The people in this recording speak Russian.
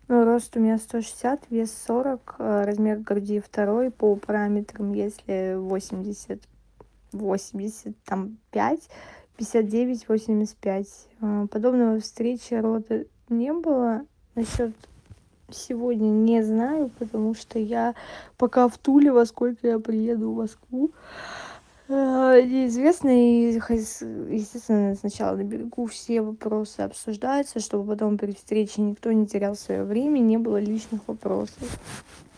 Ну, рост у меня 160, вес 40, размер груди второй по параметрам, если 5, 59, 85. Подобного встречи рода не было. Насчет сегодня не знаю, потому что я пока в Туле, во сколько я приеду в Москву. Неизвестно, и естественно, сначала на берегу все вопросы обсуждаются, чтобы потом при встрече никто не терял свое время, не было лишних вопросов.